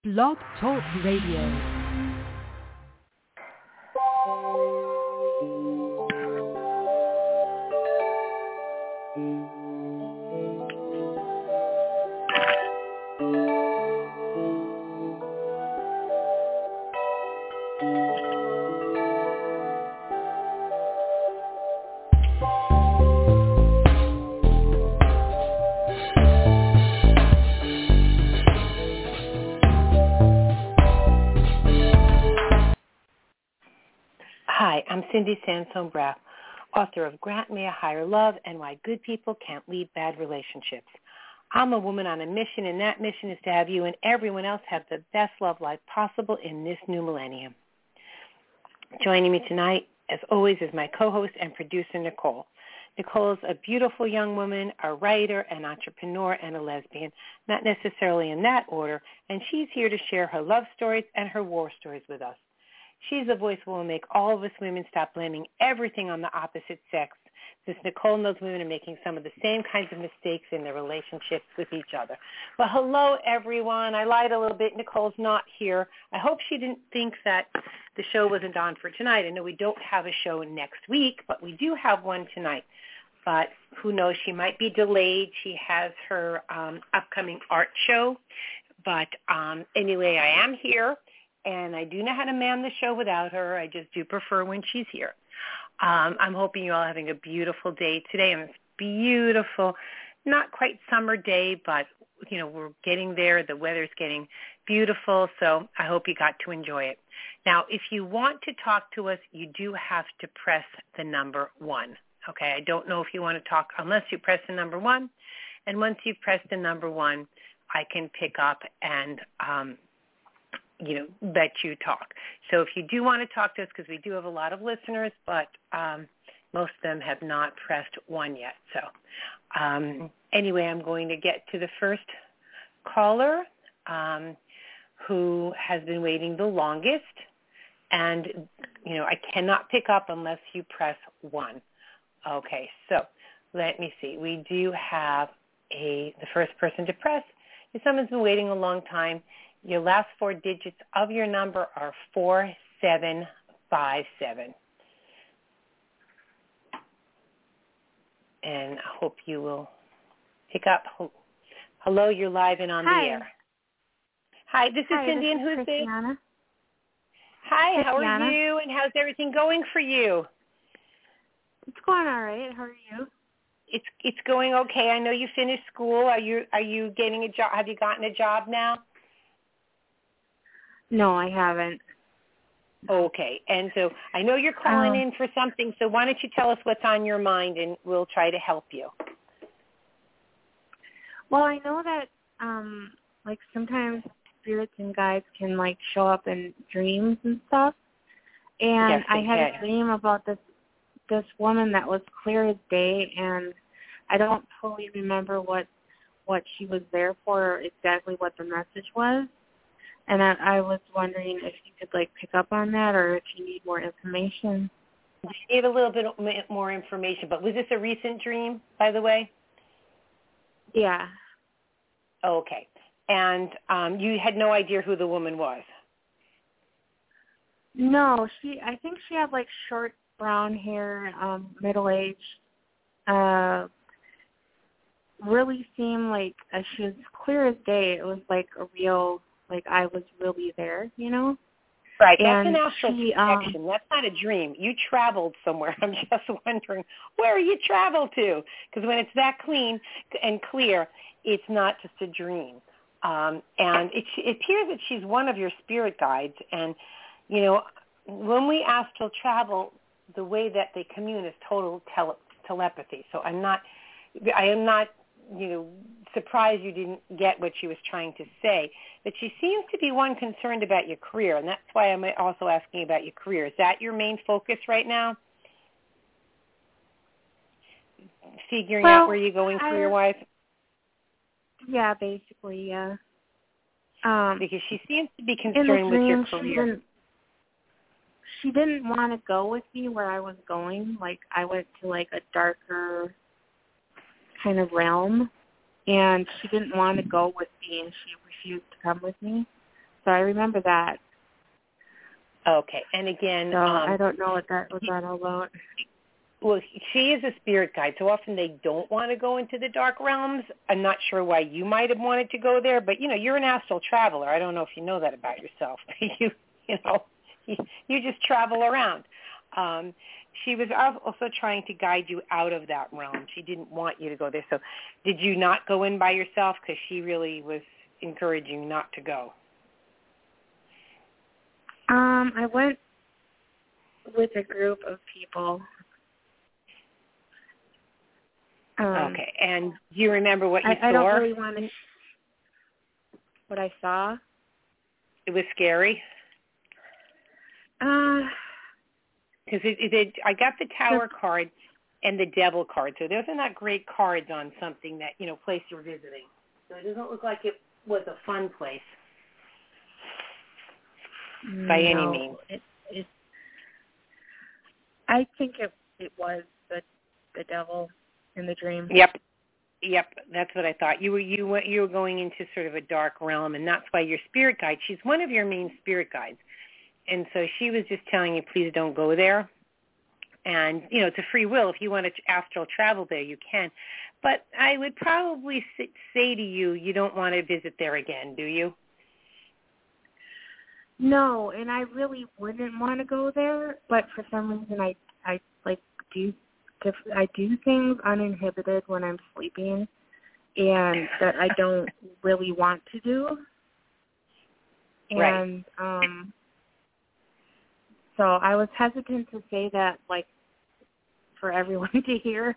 Blog Talk Radio. Hi, I'm Cindy Sansone-Braff, author of Grant Me a Higher Love and Why Good People Can't Lead Bad Relationships. I'm a woman on a mission, and that mission is to have you and everyone else have the best love life possible in this new millennium. Joining me tonight, as always, is my co-host and producer, Nicole. Nicole is a beautiful young woman, a writer, an entrepreneur, and a lesbian, not necessarily in that order, and she's here to share her love stories and her war stories with us. She's a voice that will make all of us women stop blaming everything on the opposite sex, since Nicole knows women are making some of the same kinds of mistakes in their relationships with each other. Well, hello, everyone. I lied a little bit. Nicole's not here. I hope she didn't think that the show wasn't on for tonight. I know we don't have a show next week, but we do have one tonight. But who knows, she might be delayed. She has her upcoming art show. But anyway, I am here. And I do know how to man the show without her. I just do prefer when she's here. I'm hoping you're all having a beautiful day today. And it's beautiful, not quite summer day, but, you know, we're getting there. The weather's getting beautiful, so I hope you got to enjoy it. Now, if you want to talk to us, you do have to press the number 1. Okay, I don't know if you want to talk unless you press the number 1. And once you press the number 1, I can pick up and let you talk. So if you do want to talk to us, because we do have a lot of listeners, but most of them have not pressed 1 yet. So anyway, I'm going to get to the first caller who has been waiting the longest. And, I cannot pick up unless you press 1. Okay, so let me see. We do have the first person to press. If someone's been waiting a long time, your last 4 digits of your number are 4757. And I hope you will pick up. Hello, you're live and on the air. Hi, this is Cindy, and who's this? Hi, how are you, and how's everything going for you? It's going all right. How are you? It's going okay. I know you finished school. Are you getting a job? Have you gotten a job now? No, I haven't. Okay. And so I know you're calling in for something, so why don't you tell us what's on your mind, and we'll try to help you. Well, I know that, sometimes spirits and guides can, show up in dreams and stuff. And yes, I had a dream about this woman that was clear as day, and I don't fully remember what she was there for, or exactly what the message was. And I was wondering if you could, pick up on that, or if you need more information. We need a little bit more information, but was this a recent dream, by the way? Yeah. Okay. And you had no idea who the woman was? No, I think she had, short brown hair, middle-aged, really seemed like she was clear as day. It was, a real... I was really there, Right. And that's an astral projection. That's not a dream. You traveled somewhere. I'm just wondering, where you traveled to? Because when it's that clean and clear, it's not just a dream. And it appears that she's one of your spirit guides. And, when we astral travel, the way that they commune is total telepathy. So I am not surprised you didn't get what she was trying to say. But she seems to be one concerned about your career, and that's why I'm also asking about your career. Is that your main focus right now? Figuring out where you're going career-wise? Yeah, basically, yeah. Because she seems to be concerned with your career. She didn't want to go with me where I was going. I went to, a darker kind of realm, and she didn't want to go with me, and she refused to come with me. So I remember that. Okay. And again, so I don't know what that was all about. Well, she is a spirit guide, so often they don't want to go into the dark realms. I'm not sure why you might have wanted to go there, but, you're an astral traveler. I don't know if you know that about yourself. You just travel around. She was also trying to guide you out of that realm. She didn't want you to go there. So did you not go in by yourself? Because she really was encouraging you not to go. I went with a group of people. Okay, and do you remember what you saw? I don't really want to. What I saw? It was scary. Because I got the Tower card and the Devil card, so those are not great cards on something that place you're visiting. So it doesn't look like it was a fun place by any means. I think it was the devil in the dream. Yep, that's what I thought. You were going into sort of a dark realm, and that's why your spirit guide. She's one of your main spirit guides, and so she was just telling you, please don't go there. And it's a free will. If you want to astral travel there, you can. But I would probably say to you, you don't want to visit there again, do you? No, and I really wouldn't want to go there. But for some reason, I do things uninhibited when I'm sleeping, and that I don't really want to do. And so I was hesitant to say that, for everyone to hear.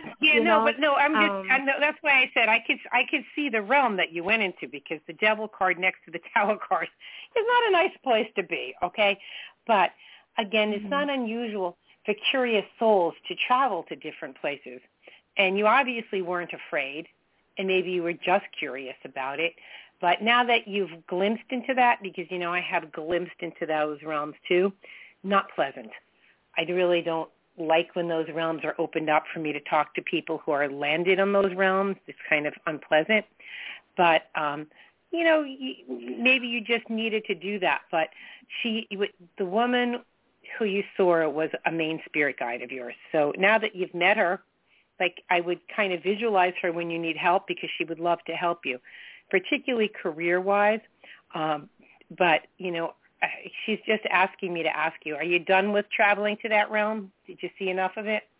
I know, that's why I said I could see the realm that you went into, because the Devil card next to the Tower card is not a nice place to be. Okay, but again, it's not unusual for curious souls to travel to different places. And you obviously weren't afraid, and maybe you were just curious about it. But now that you've glimpsed into that, because, I have glimpsed into those realms too, not pleasant. I really don't like when those realms are opened up for me to talk to people who are landed on those realms. It's kind of unpleasant. But, maybe you just needed to do that. But the woman who you saw was a main spirit guide of yours. So now that you've met her, I would kind of visualize her when you need help, because she would love to help you, particularly career-wise. But, she's just asking me to ask you, are you done with traveling to that realm? Did you see enough of it?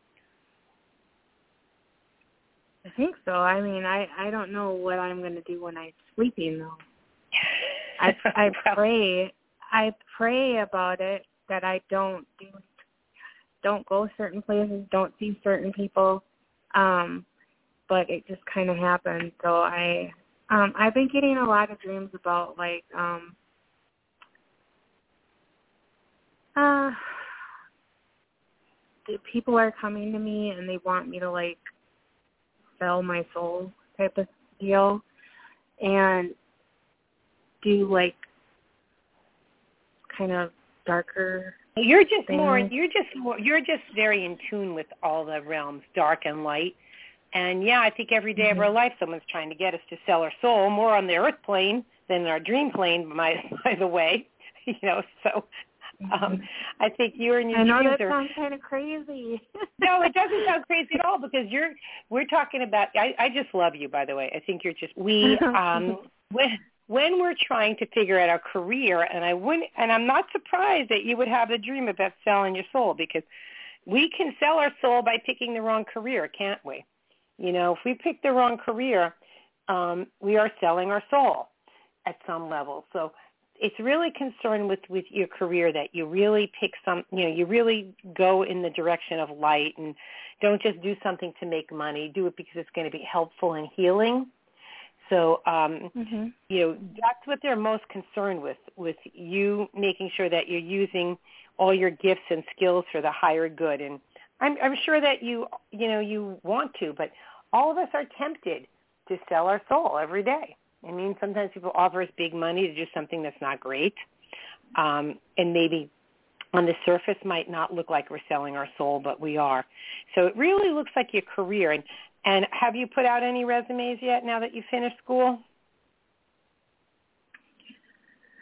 I think so. I mean, I don't know what I'm going to do when I'm sleeping, though. I pray about it, that I don't go certain places, don't see certain people, but it just kind of happened. So I've been getting a lot of dreams about people are coming to me and they want me to sell my soul type of deal, and do kind of darker. You're just things. you're just very in tune with all the realms, dark and light. And yeah, I think every day of our life someone's trying to get us to sell our soul, more on the earth plane than our dream plane, by the way. So I think you and your dreams are... I know that sounds kind of crazy. No, it doesn't sound crazy at all, because we're talking about... I just love you, by the way. I think you're just... When we're trying to figure out our career, and I'm not surprised that you would have a dream about selling your soul, because we can sell our soul by picking the wrong career, can't we? If we pick the wrong career, we are selling our soul at some level. So it's really concerned with your career, that you really pick you really go in the direction of light, and don't just do something to make money. Do it because it's going to be helpful and healing. So, that's what they're most concerned with you, making sure that you're using all your gifts and skills for the higher good. And I'm sure that you want to, but all of us are tempted to sell our soul every day. I mean, sometimes people offer us big money to do something that's not great, and maybe on the surface might not look like we're selling our soul, but we are. So it really looks like your career. And have you put out any resumes yet now that you finished school?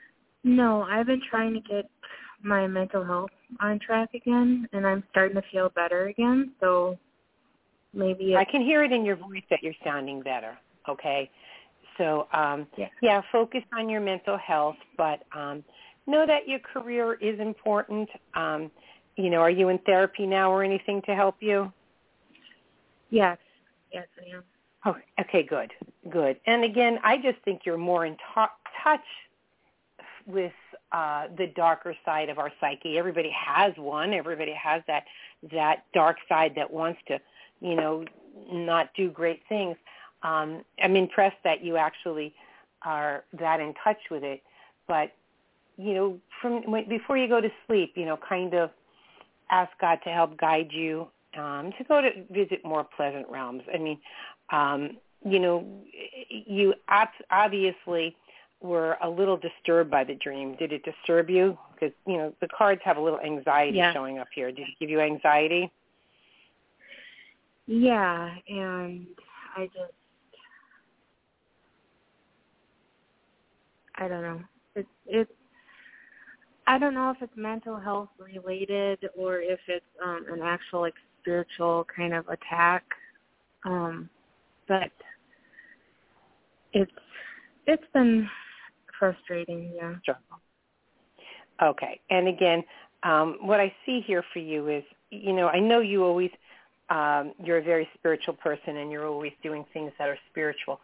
No, I've been trying to get my mental health on track again, and I'm starting to feel better again. So maybe I can hear it in your voice that you're sounding better. Okay, so yeah, focus on your mental health, but know that your career is important. You know, are you in therapy now or anything to help you? Yes, I am. Oh, okay, good. And again, I just think you're more in touch with the darker side of our psyche. Everybody has one. Everybody has that dark side that wants to, you know, not do great things. I'm impressed that you actually are that in touch with it. But, you know, before you go to sleep, you know, kind of ask God to help guide you to go to visit more pleasant realms. I mean, you know, you obviously were a little disturbed by the dream. Did it disturb you? Because, you know, the cards have a little anxiety showing up here. Did it give you anxiety? Yeah, and I don't know. It's I don't know if it's mental health related or if it's an actual like spiritual kind of attack. But it's been frustrating, yeah. Sure. Okay. And again, what I see here for you is, you know, I know you always, you're a very spiritual person and you're always doing things that are spiritual.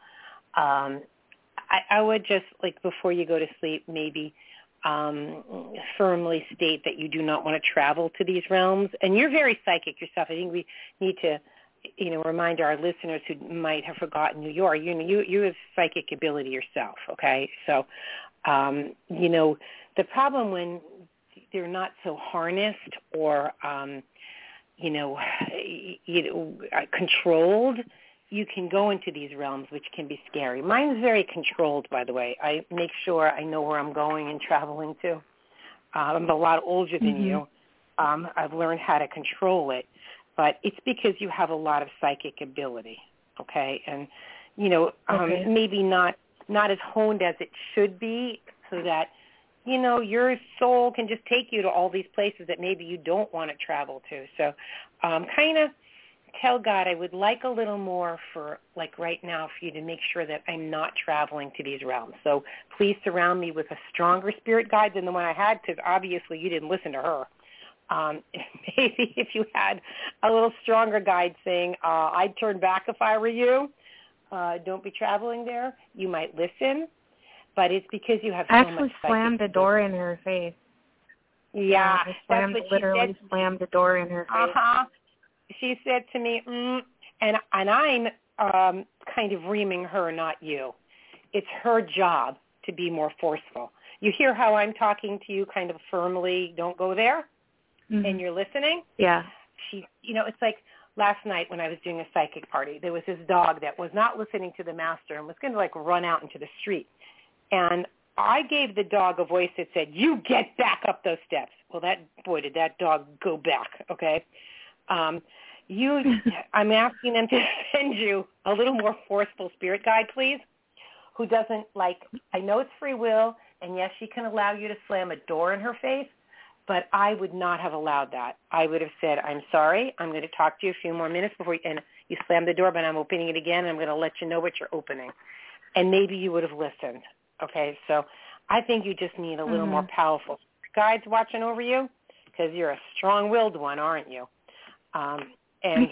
I would just, like, before you go to sleep, maybe firmly state that you do not want to travel to these realms. And you're very psychic yourself. I think we need to, you know, remind our listeners who might have forgotten who you are. You have psychic ability yourself, okay? So, you know, the problem when they're not so harnessed or, controlled, you can go into these realms, which can be scary. Mine's very controlled, by the way. I make sure I know where I'm going and traveling to. I'm a lot older than you. I've learned how to control it. But it's because you have a lot of psychic ability, okay? And, you know, maybe not as honed as it should be so that, you know, your soul can just take you to all these places that maybe you don't want to travel to. So kind of tell God, I would like a little more for, like, right now for you to make sure that I'm not traveling to these realms. So please surround me with a stronger spirit guide than the one I had, because obviously you didn't listen to her. Maybe if you had a little stronger guide saying, I'd turn back if I were you, don't be traveling there, you might listen. But it's because you have so much psychic. I actually slammed the door in her face. Yeah, I literally slammed the door in her face. She said to me, and I'm kind of reaming her, not you. It's her job to be more forceful. You hear how I'm talking to you kind of firmly, don't go there, and you're listening? Yeah. She, you know, it's like last night when I was doing a psychic party, there was this dog that was not listening to the master and was going to, like, run out into the street. And I gave the dog a voice that said, you get back up those steps. Well, did that dog go back, okay? I'm asking them to send you a little more forceful spirit guide, please, who doesn't, like, I know it's free will, and yes, she can allow you to slam a door in her face, but I would not have allowed that. I would have said, I'm sorry, I'm going to talk to you a few more minutes before and you slam the door, but I'm opening it again, and I'm going to let you know what you're opening. And maybe you would have listened. Okay, so I think you just need a little more powerful guides watching over you, because you're a strong-willed one, aren't you? And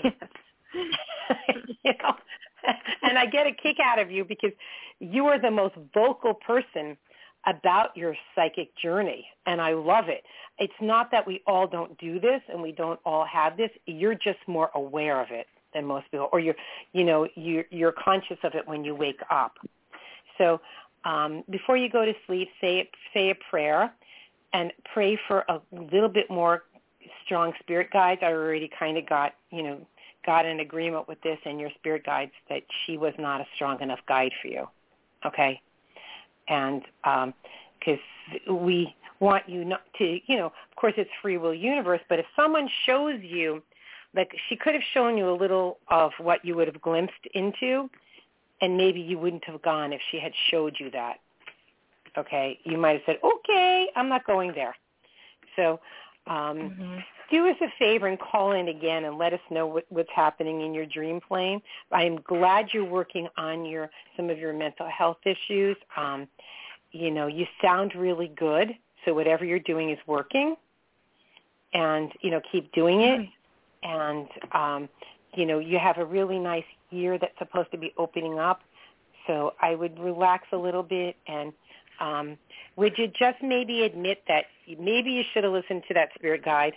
you know, and I get a kick out of you because you are the most vocal person about your psychic journey, and I love it. It's not that we all don't do this and we don't all have this. You're just more aware of it than most people, or you're conscious of it when you wake up. So before you go to sleep, say a prayer and pray for a little bit more strong spirit guides. I already kind of got an agreement with this and your spirit guides that she was not a strong enough guide for you, okay? And because we want you not to, of course it's free will universe, but if someone shows you, like she could have shown you a little of what you would have glimpsed into, and maybe you wouldn't have gone if she had showed you that. okay, you might have said, okay, I'm not going there. So do us a favor and call in again and let us know what's happening in your dream plane. I am glad you're working on some of your mental health issues. You sound really good, so whatever you're doing is working. And, keep doing it. And, you have a really nice year that's supposed to be opening up. So I would relax a little bit. And would you just maybe admit that maybe you should have listened to that spirit guide?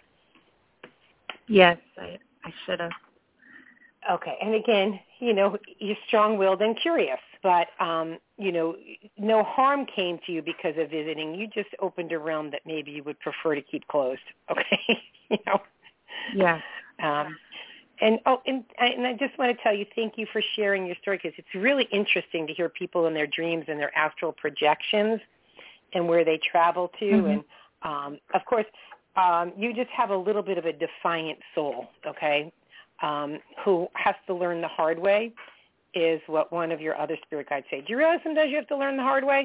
Yes, I should have. Okay. And again, you're strong-willed and curious. But, no harm came to you because of visiting. You just opened a realm that maybe you would prefer to keep closed. Okay. Yeah. And I just want to tell you, thank you for sharing your story, because it's really interesting to hear people in their dreams and their astral projections and where they travel to. And, of course, you just have a little bit of a defiant soul, okay, who has to learn the hard way, is what one of your other spirit guides say. Do you realize sometimes you have to learn the hard way?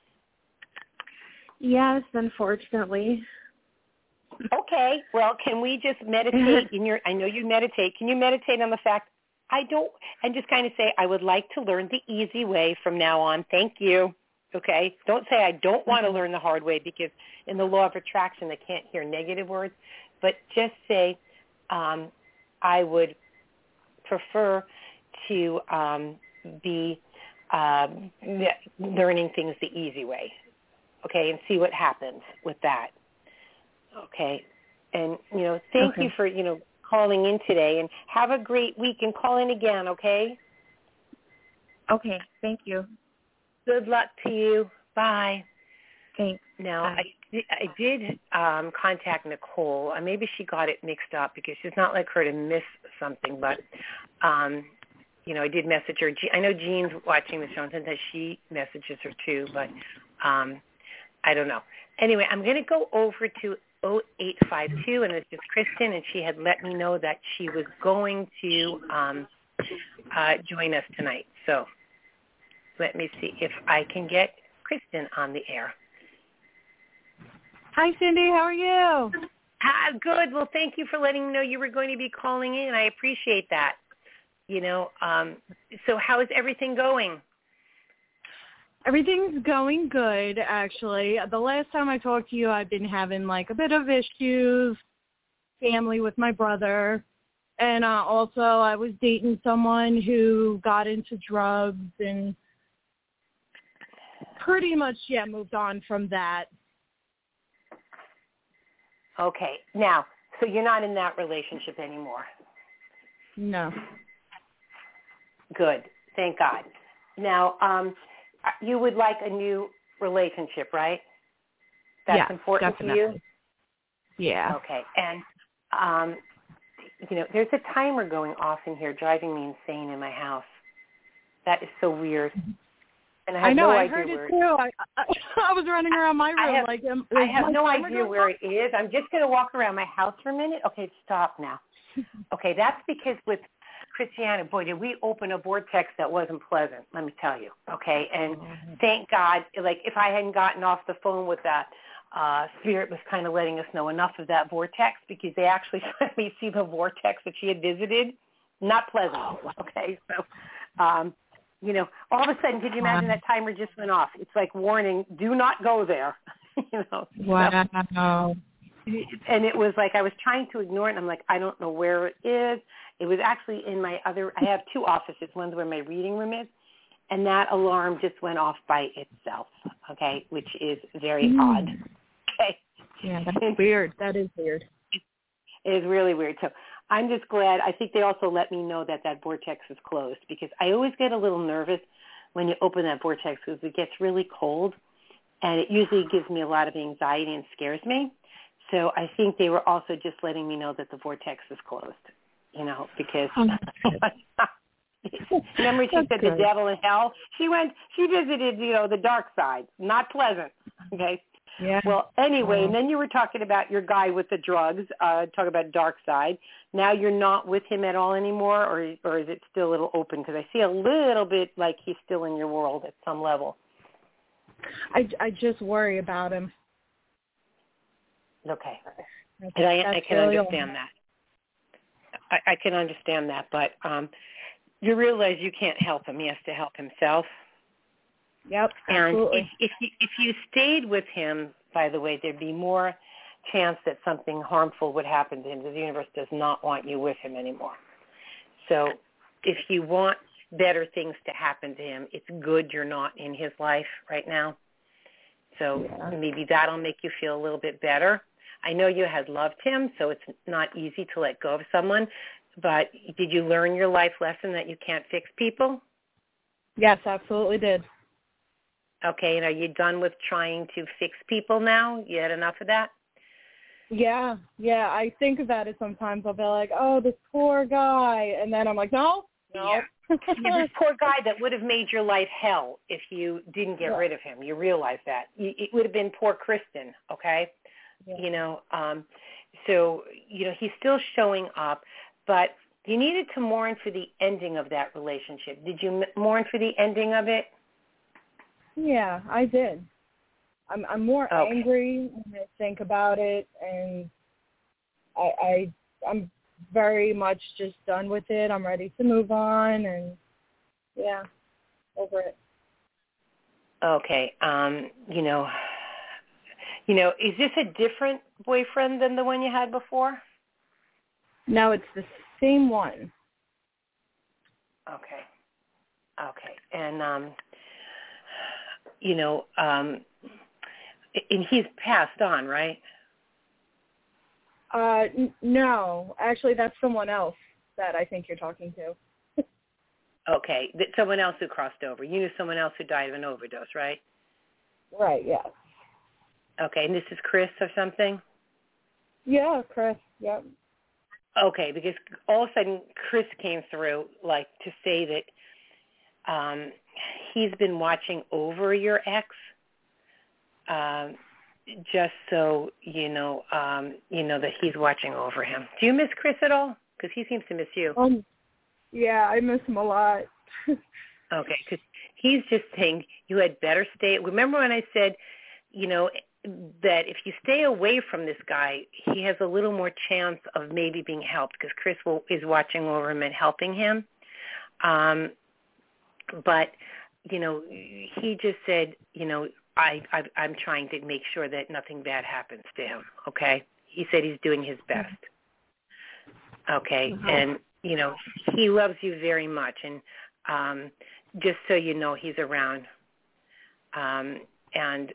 Yes, unfortunately. Okay. Well, can we just meditate I know you meditate. Can you meditate on the fact, and just kind of say, I would like to learn the easy way from now on. Thank you. Okay. Don't say I don't want to learn the hard way, because in the law of attraction, they can't hear negative words, but just say, I would prefer to be learning things the easy way, okay, and see what happens with that, okay? And, thank you for, calling in today, and have a great week, and call in again, okay? Okay, thank you. Good luck to you. Bye. Thanks. Now, Bye. I did contact Nicole. Maybe she got it mixed up, because she's not like her to miss something, but I did message her. I know Jean's watching the show, and sometimes she messages her too, but I don't know. Anyway, I'm going to go over to 0852, and it's just Kristen, and she had let me know that she was going to join us tonight. So let me see if I can get Kristen on the air. Hi, Cindy. How are you? Good. Well, thank you for letting me know you were going to be calling in. I appreciate that. So how is everything going? Everything's going good, actually. The last time I talked to you, I've been having a bit of issues, family with my brother, and also I was dating someone who got into drugs and pretty much, moved on from that. Okay. Now, so you're not in that relationship anymore? No. Good. Thank God. Now, you would like a new relationship, right? That's important definitely. to you? Yeah. Okay. And, there's a timer going off in here driving me insane in my house. That is so weird. And I have no idea heard where it too. I was running around my room I have no idea where it is. I'm just going to walk around my house for a minute. Okay, stop now. Okay, that's because with Christiana, boy, did we open a vortex that wasn't pleasant, let me tell you, okay? And thank God, if I hadn't gotten off the phone with that, Spirit was kind of letting us know enough of that vortex, because they actually let me see the vortex that she had visited. Not pleasant, okay? So, all of a sudden, could you imagine that timer just went off? It's like, warning, do not go there, Wow. So, and it was like I was trying to ignore it, and I'm like, I don't know where it is. It was actually in I have two offices. One's where my reading room is, and that alarm just went off by itself, okay, which is very odd. Okay. Yeah, that's weird. That is weird. It is really weird. So I'm just glad. I think they also let me know that vortex is closed, because I always get a little nervous when you open that vortex, because it gets really cold, and it usually gives me a lot of anxiety and scares me. So I think they were also just letting me know that the vortex is closed, because remember she said the devil in hell? She visited, the dark side, not pleasant, okay? Yeah. Well, anyway, and then you were talking about your guy with the drugs, talk about dark side. Now you're not with him at all anymore, or is it still a little open? Because I see a little bit like he's still in your world at some level. I just worry about him. Okay. And I can really understand that. I can understand that, but you realize you can't help him. He has to help himself. Yep, absolutely. And if you stayed with him, by the way, there'd be more chance that something harmful would happen to him because the universe does not want you with him anymore. So if you want better things to happen to him, it's good you're not in his life right now. So maybe that'll make you feel a little bit better. I know you had loved him, so it's not easy to let go of someone, but did you learn your life lesson that you can't fix people? Yes, absolutely did. Okay, and are you done with trying to fix people now? You had enough of that? Yeah, I think about it sometimes. I'll be like, oh, this poor guy. And then I'm like, no. Yeah. This poor guy that would have made your life hell if you didn't get rid of him. You realize that. It would have been poor Kristen, okay? Yeah. So, he's still showing up, but you needed to mourn for the ending of that relationship. Did you mourn for the ending of it? Yeah, I did. I'm more angry when I think about it, and I'm very much just done with it. I'm ready to move on, and over it. Okay. Is this a different boyfriend than the one you had before? No, it's the same one. Okay. And and he's passed on, right? No, actually, that's someone else that I think you're talking to. Okay, someone else who crossed over. You knew someone else who died of an overdose, right? Right, yes. Okay, and this is Chris or something? Yeah, Chris, yep. Okay, because all of a sudden Chris came through, like, to say that he's been watching over your ex, just so you know that he's watching over him. Do you miss Chris at all? Because he seems to miss you. Yeah, I miss him a lot. Okay, because he's just saying you had better stay. Remember when I said, that if you stay away from this guy, he has a little more chance of maybe being helped because Chris is watching over him and helping him. But, he just said, I'm trying to make sure that nothing bad happens to him, okay? He said he's doing his best. Okay, and, he loves you very much, and just so you know, he's around. And,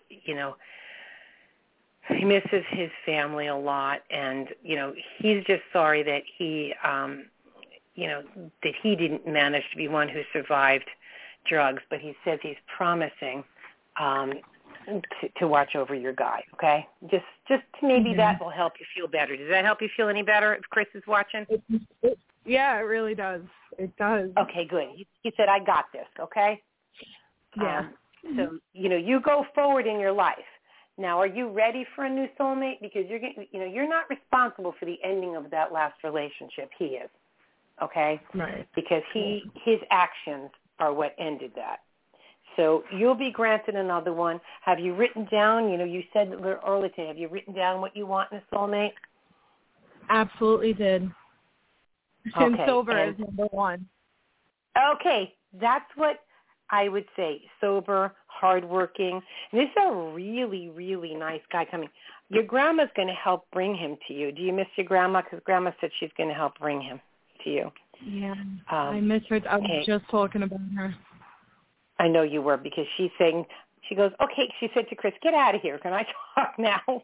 he misses his family a lot, and, he's just sorry that he, that he didn't manage to be one who survived drugs, but he says he's promising to watch over your guy, okay? Just maybe that will help you feel better. Does that help you feel any better if Chris is watching? Yeah, it really does. It does. Okay, good. He said, I got this, okay? Yeah. So, you go forward in your life. Now, are you ready for a new soulmate? Because you're not responsible for the ending of that last relationship. He is, okay? Right. Because his actions are what ended that. So you'll be granted another one. Have you written down, you said earlier today, have you written down what you want in a soulmate? Absolutely did. Tim Okay. Silver is number one. Okay, that's what I would say. Sober, hardworking. And this is a really, really nice guy coming. Your grandma's going to help bring him to you. Do you miss your grandma? Because Grandma said she's going to help bring him to you. Yeah, I miss her. I was just talking about her. I know you were, because she's saying, she goes, okay, she said to Chris, get out of here. Can I talk now?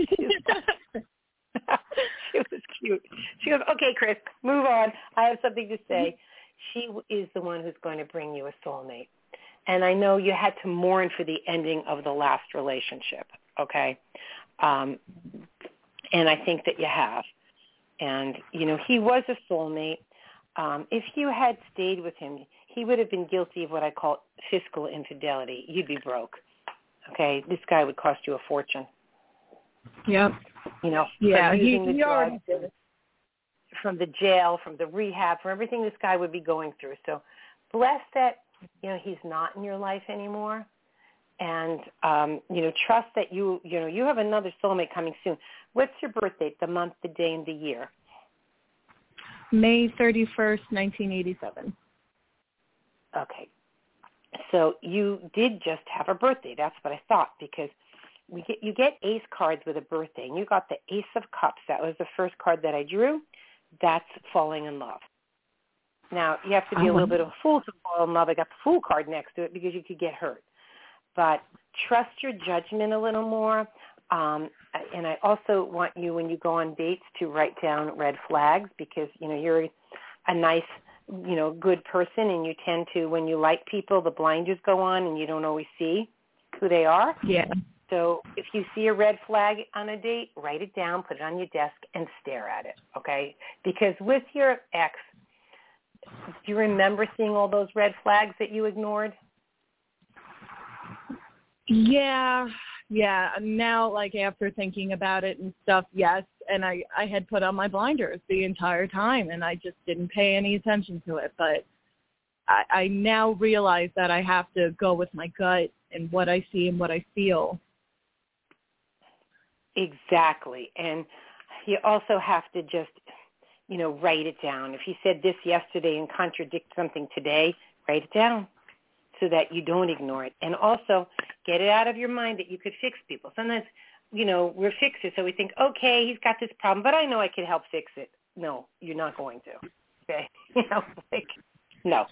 She was cute. She goes, okay, Chris, move on. I have something to say. She is the one who's going to bring you a soulmate. And I know you had to mourn for the ending of the last relationship, okay? And I think that you have. And, he was a soulmate. If you had stayed with him, he would have been guilty of what I call fiscal infidelity. You'd be broke, okay? This guy would cost you a fortune. Yep. From using the drugs, from the jail, from the rehab, from everything this guy would be going through. So bless that, he's not in your life anymore. and trust that you have another soulmate coming soon. What's your birth date, the month, the day, and the year? May 31st, 1987. Okay. So you did just have a birthday. That's what I thought, because you get ace cards with a birthday, and you got the Ace of Cups. That was the first card that I drew. That's falling in love. Now, you have to be a little bit of a fool to fall in love. I got the Fool card next to it because you could get hurt. But trust your judgment a little more. And I also want you, when you go on dates, to write down red flags, because, you're a nice, good person, and you tend to, when you like people, the blinders go on and you don't always see who they are. Yeah. So if you see a red flag on a date, write it down, put it on your desk, and stare at it, okay? Because with your ex, do you remember seeing all those red flags that you ignored? Yeah. Now, like, after thinking about it and stuff, yes. And I had put on my blinders the entire time, and I just didn't pay any attention to it. But I now realize that I have to go with my gut and what I see and what I feel. Exactly. And you also have to just, write it down. If you said this yesterday and contradict something today, write it down so that you don't ignore it. And also get it out of your mind that you could fix people. Sometimes, we're fixers, so we think, okay, he's got this problem, but I know I can help fix it. No, you're not going to. Okay? No.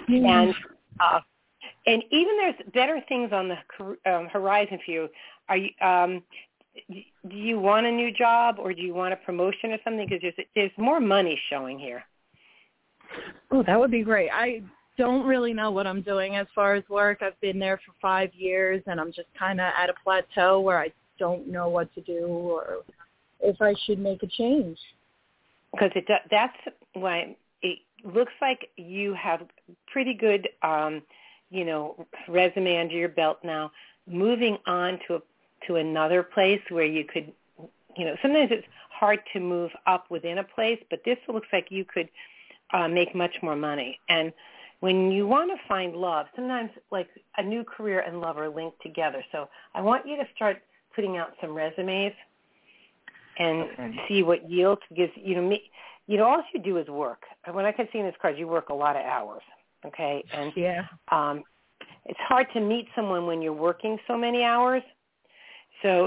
And even there's better things on the horizon for you. Are you? Do you want a new job, or do you want a promotion or something? Because there's more money showing here. Oh, that would be great. I don't really know what I'm doing as far as work. I've been there for 5 years, and I'm just kind of at a plateau where I don't know what to do or if I should make a change. Because that's why it looks like you have pretty good, resume under your belt now. Moving on to another place where you could, sometimes it's hard to move up within a place, but this looks like you could make much more money. And when you want to find love, sometimes like a new career and love are linked together. So I want you to start putting out some resumes and see what yields. Because, all you do is work. When I can see in this card, you work a lot of hours, okay? And it's hard to meet someone when you're working so many hours. So,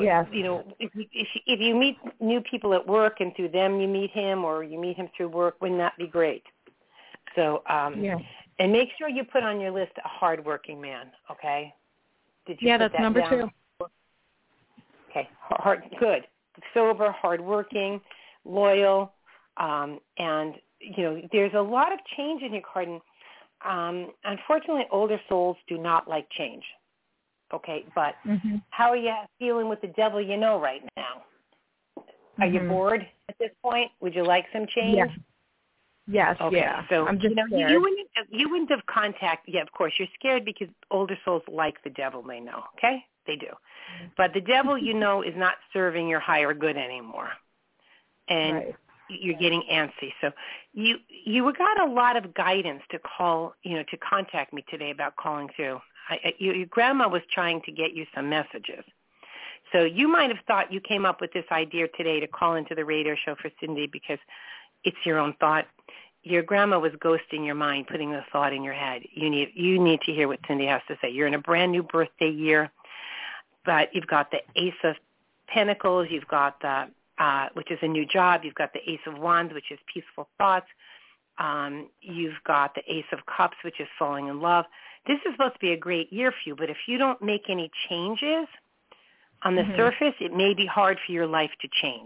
if you meet new people at work and through them you meet him, or you meet him through work, wouldn't that be great? So, and make sure you put on your list a hardworking man, okay? Did you put that's that number down? 2. Okay, good. Sober, hardworking, loyal, and, there's a lot of change in your card. And, unfortunately, older souls do not like change. Okay, but how are you feeling with the devil right now? Are you bored at this point? Would you like some change? Yeah. Yes, okay, yeah. So, I'm just scared. You wouldn't have contacted, of course, you're scared because older souls like the devil, they know, okay? They do. But the devil, is not serving your higher good anymore. And you're getting antsy. So you got a lot of guidance to call, to contact me today about calling through. Your grandma was trying to get you some messages. So you might have thought you came up with this idea today to call into the radio show for Cindy because it's your own thought. Your grandma was ghosting your mind, putting the thought in your head. You need to hear what Cindy has to say. You're in a brand new birthday year, but you've got the Ace of Pentacles. You've got the which is a new job. You've got the Ace of Wands, which is peaceful thoughts. You've got the Ace of Cups, which is falling in love. This is supposed to be a great year for you, but if you don't make any changes on the surface, it may be hard for your life to change.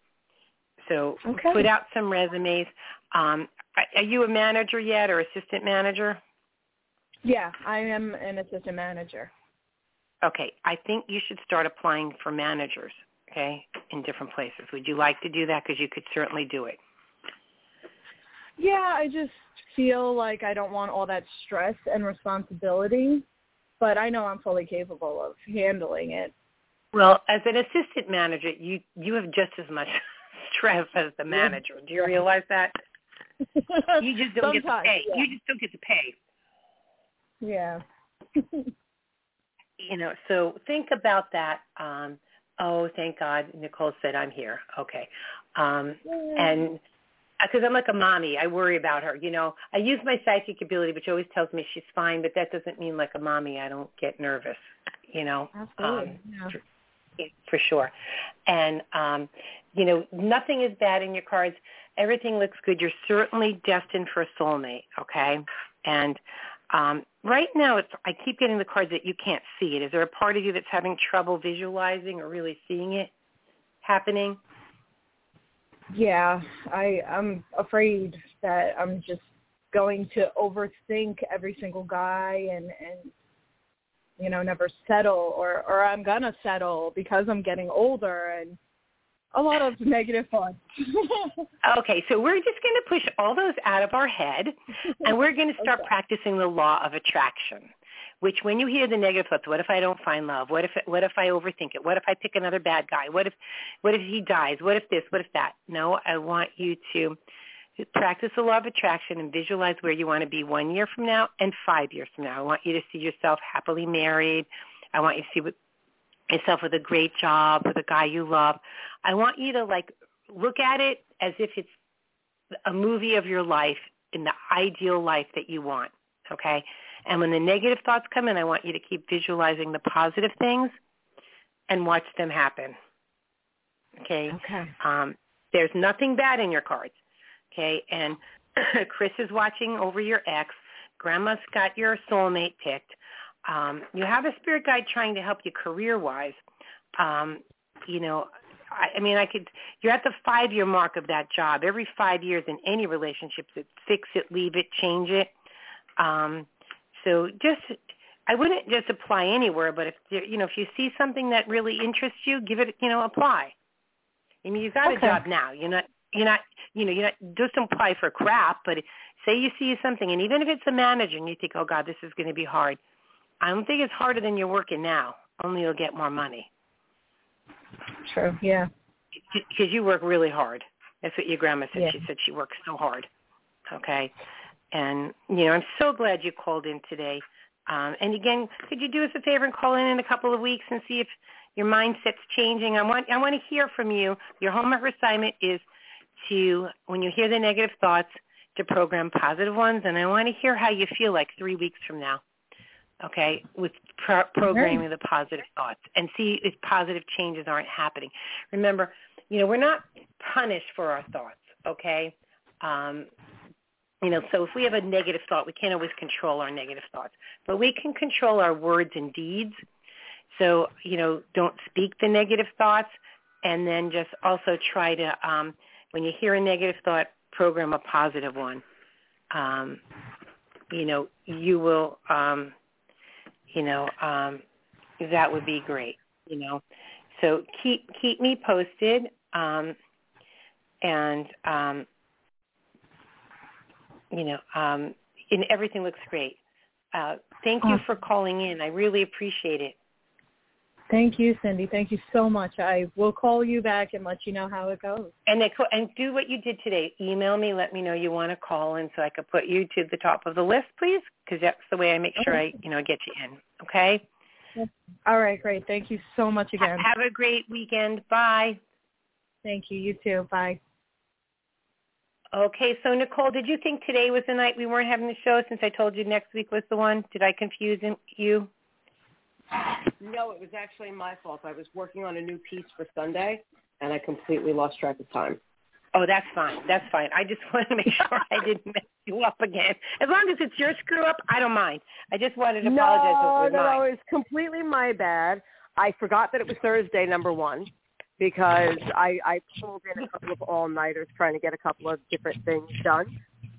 So put out some resumes. Are you a manager yet or assistant manager? Yeah, I am an assistant manager. Okay, I think you should start applying for managers, in different places. Would you like to do that? Because you could certainly do it. Yeah, I just feel like I don't want all that stress and responsibility, but I know I'm fully capable of handling it. Well, as an assistant manager, you have just as much stress as the manager. Do you realize that? You just don't get to pay. Yeah. You just don't get to pay. Yeah. So think about that. Oh, thank God, Nicole said I'm here. Okay. And because I'm like a mommy, I worry about her. I use my psychic ability, which always tells me she's fine, but that doesn't mean like a mommy I don't get nervous, Absolutely. For sure. And, nothing is bad in your cards. Everything looks good. You're certainly destined for a soulmate, okay? And right now, I keep getting the cards that you can't see it. Is there a part of you that's having trouble visualizing or really seeing it happening? Yeah, I'm afraid that I'm just going to overthink every single guy and never settle, or I'm going to settle because I'm getting older, and a lot of negative thoughts. Okay, so we're just going to push all those out of our head, and we're going to start practicing the law of attraction, which when you hear the negative thoughts, what if I don't find love? What if I overthink it? What if I pick another bad guy? What if he dies? What if this? What if that? No, I want you to practice the law of attraction and visualize where you want to be 1 year from now and 5 years from now. I want you to see yourself happily married. I want you to see yourself with a great job, with a guy you love. I want you to look at it as if it's a movie of your life in the ideal life that you want, okay? And when the negative thoughts come in, I want you to keep visualizing the positive things and watch them happen, okay? There's nothing bad in your cards. Okay, and Chris is watching over your ex. Grandma's got your soulmate picked. You have a spirit guide trying to help you career-wise. You're at the 5-year mark of that job. Every 5 years in any relationships, it's fix it, leave it, change it. So I wouldn't just apply anywhere, but if you see something that really interests you, give it, apply. I mean, you've got a job now. You're not just apply for crap, but say you see something, and even if it's a manager and you think, oh, God, this is going to be hard, I don't think it's harder than you're working now, only you'll get more money. True, yeah. Because you work really hard. That's what your grandma said. Yeah. She said she works so hard, okay? And, I'm so glad you called in today. And, again, could you do us a favor and call in a couple of weeks and see if your mindset's changing? I want to hear from you. Your homework assignment is to, when you hear the negative thoughts, to program positive ones, and I want to hear how you feel like 3 weeks from now, okay, with programming the positive thoughts, and see if positive changes aren't happening. Remember, we're not punished for our thoughts, okay? So if we have a negative thought, we can't always control our negative thoughts, but we can control our words and deeds. So, don't speak the negative thoughts, and then just also try to, when you hear a negative thought, program a positive one. You will, that would be great, So keep me posted, and everything looks great. Thank you for calling in. I really appreciate it. Thank you, Cindy. Thank you so much. I will call you back and let you know how it goes. And do what you did today. Email me. Let me know you want to call in so I could put you to the top of the list, please, because that's the way I make sure I get you in. Okay? Yes. All right, great. Thank you so much again. Have a great weekend. Bye. Thank you. You too. Bye. Okay, so Nicole, did you think today was the night we weren't having the show since I told you next week was the one? Did I confuse you? No, it was actually my fault. I was working on a new piece for Sunday, and I completely lost track of time. Oh, that's fine. That's fine. I just wanted to make sure I didn't mess you up again. As long as it's your screw-up, I don't mind. I just wanted to apologize. No, it's completely my bad. I forgot that it was Thursday, number one, because I pulled in a couple of all-nighters trying to get a couple of different things done.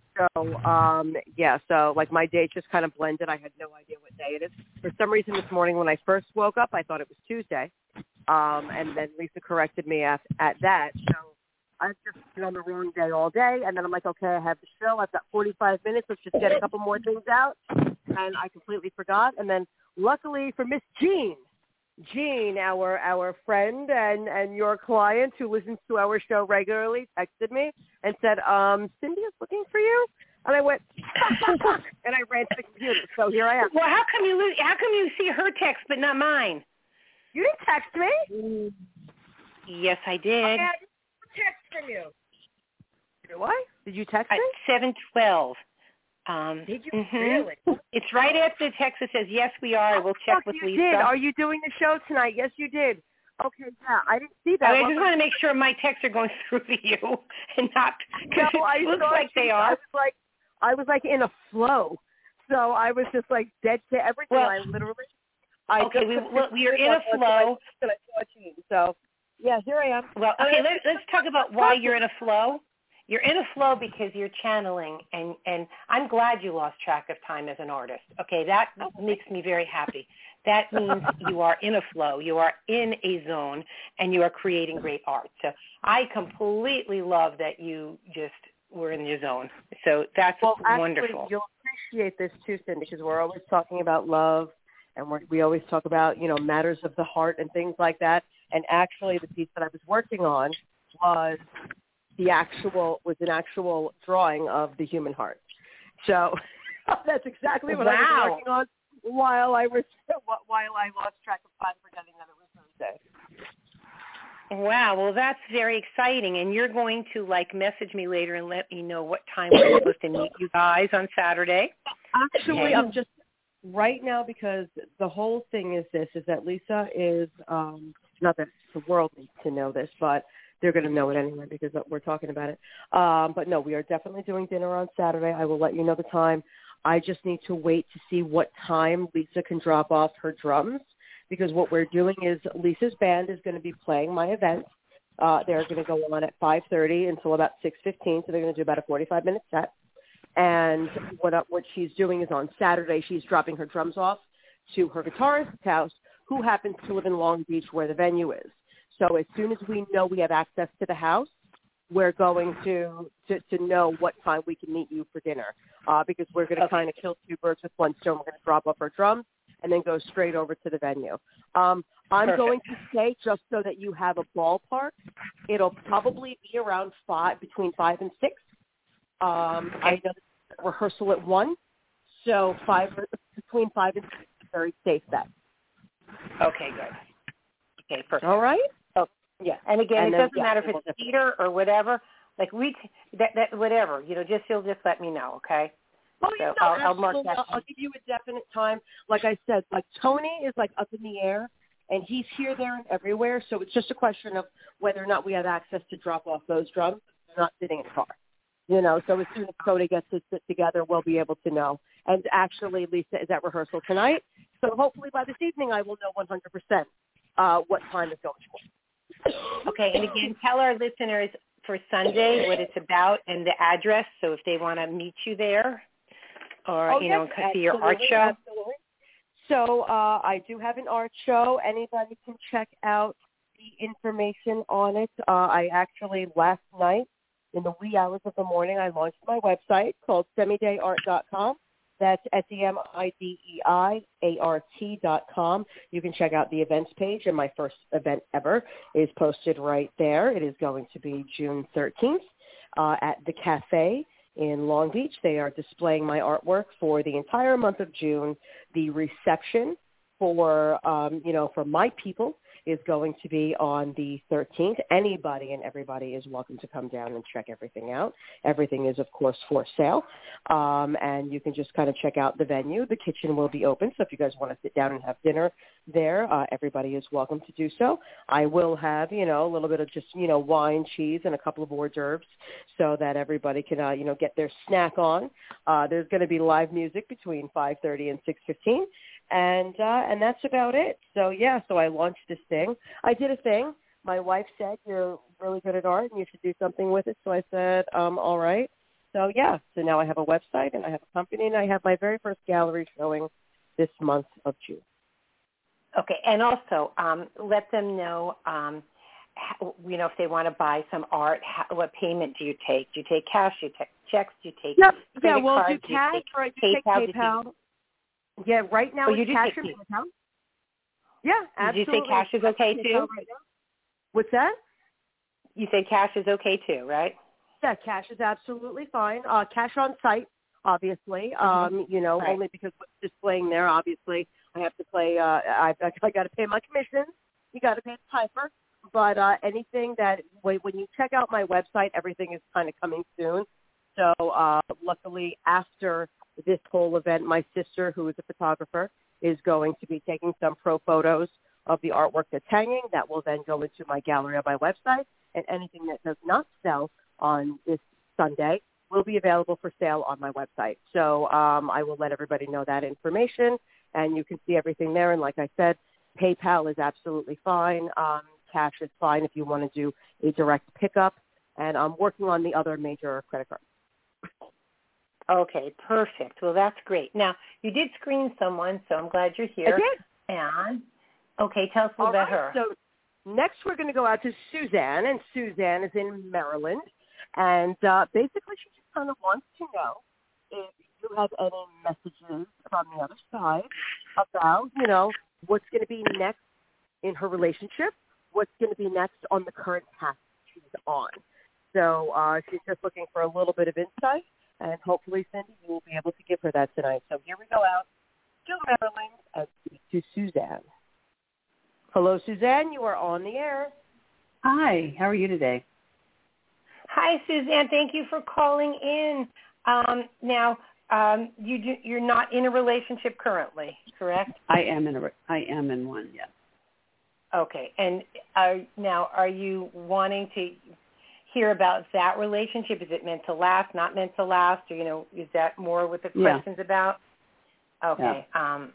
So, my day just kind of blended. I had no idea what day it is. For some reason this morning when I first woke up, I thought it was Tuesday. And then Lisa corrected me at that. So I've just been on the wrong day all day. And then I'm like, okay, I have the show. I've got 45 minutes. Let's just get a couple more things out. And I completely forgot. And then luckily for Miss Jean, our friend and your client who listens to our show regularly, texted me and said, Cindy is looking for you. And I went, and I ran to the computer. So here I am. Well, how come you see her text but not mine? You didn't text me. Yes, I did. Okay, I didn't text from you. Do I? Did you text me? At 7:12. Did you really? It's right after the text that says, yes, we are. We'll check with you Lisa. Did. Are you doing the show tonight? Yes, you did. Okay, yeah, I didn't see that. I just want to make sure my texts are going through to you and not, because it looks like they are. I was like in a flow. So I was just like dead to everything. Well, we are in a flow. So, yeah, here I am. Well, okay, let's talk about why you're in a flow. You're in a flow because you're channeling, and I'm glad you lost track of time as an artist. Okay, that makes me very happy. That means you are in a flow, you are in a zone, and you are creating great art. So I completely love that you just were in your zone. So that's wonderful. You'll appreciate this too, Cindy, because we're always talking about love, and we always talk about, matters of the heart and things like that. And actually, the piece that I was working on was an actual drawing of the human heart. So that's exactly what I was working on while I lost track of time, forgetting that it was Thursday. Wow, well, that's very exciting. And you're going to, message me later and let me know what time we're supposed to meet you guys on Saturday. Actually, I'm just right now, because the whole thing is that Lisa is, not that the world needs to know this, but they're going to know it anyway because we're talking about it. But no, we are definitely doing dinner on Saturday. I will let you know the time. I just need to wait to see what time Lisa can drop off her drums, because what we're doing is Lisa's band is going to be playing my event. They're going to go on at 5:30 until about 6:15, so they're going to do about a 45-minute set. And what she's doing is on Saturday, she's dropping her drums off to her guitarist's house, who happens to live in Long Beach, where the venue is. So as soon as we know we have access to the house, we're going to know what time we can meet you for dinner, because we're going to kind of kill two birds with one stone. We're going to drop off our drums and then go straight over to the venue. I'm going to say, just so that you have a ballpark, it'll probably be around between 5 and 6. I know the rehearsal at 1, so between 5 and 6 is a very safe bet. Okay, good. Okay, perfect. All right. Yeah, and again, it doesn't matter if it's theater or whatever. Whatever. You'll just let me know, okay? Oh, so I'll mark that. I'll give you a definite time. Like I said, Tony is up in the air, and he's here, there, and everywhere. So it's just a question of whether or not we have access to drop off those drums. They're not sitting in the car. So as soon as Tony gets to sit together, we'll be able to know. And actually, Lisa is at rehearsal tonight, so hopefully by this evening I will know 100% what time is going to. Okay, and again, tell our listeners for Sunday what it's about and the address, so if they want to meet you there or, see your art show. Absolutely. So I do have an art show. Anybody can check out the information on it. I actually, last night, in the wee hours of the morning, I launched my website called semidayart.com. That's SEMIDEIART.com. You can check out the events page, and my first event ever is posted right there. It is going to be June 13th at the Cafe in Long Beach. They are displaying my artwork for the entire month of June. The reception for my people is going to be on the 13th. Anybody and everybody is welcome to come down and check everything out. Everything is, of course, for sale. And you can just kind of check out the venue. The kitchen will be open, so if you guys want to sit down and have dinner there, everybody is welcome to do so. I will have, a little bit of just, wine, cheese, and a couple of hors d'oeuvres so that everybody can, get their snack on. There's going to be live music between 5:30 and 6:15. And that's about it. So I launched this thing. I did a thing. My wife said, you're really good at art and you should do something with it. So I said, all right. So now I have a website and I have a company and I have my very first gallery showing this month of June. Okay. And also let them know, if they want to buy some art, what payment do you take? Do you take cash? Do you take checks? Do you take credit cards? Do cash or I do take PayPal. Yeah, right now it's cash and PayPal. Yeah, absolutely. Did you say cash is okay too? Right, what's that? You said cash is okay too, right? Yeah, cash is absolutely fine. Cash on site obviously. Right. Only because what's displaying there, obviously, I have to play. I got to pay my commissions. You got to pay the piper. But anything that when you check out my website, everything is kind of coming soon. So luckily, after this whole event, my sister, who is a photographer, is going to be taking some pro photos of the artwork that's hanging. That will then go into my gallery on my website. And anything that does not sell on this Sunday will be available for sale on my website. So I will let everybody know that information, and you can see everything there. And like I said, PayPal is absolutely fine. Cash is fine if you want to do a direct pickup. And I'm working on the other major credit cards. Okay, perfect. Well, that's great. Now, you did screen someone, so I'm glad you're here. I did. And, okay, tell us a little about her. So next we're going to go out to Suzanne, and Suzanne is in Maryland. And basically she just kind of wants to know if you have any messages from the other side about, what's going to be next in her relationship, what's going to be next on the current path she's on. So she's just looking for a little bit of insight, and hopefully, Cindy, you will be able to give her that tonight. So here we go out to Maryland and speak to Suzanne. Hello, Suzanne. You are on the air. Hi. How are you today? Hi, Suzanne. Thank you for calling in. Now, you're not in a relationship currently, correct? I am in one. Yes. Okay. And are you wanting to hear about that relationship? Is it meant to last, not meant to last? Or, is that more what the question's about? Okay. Yeah.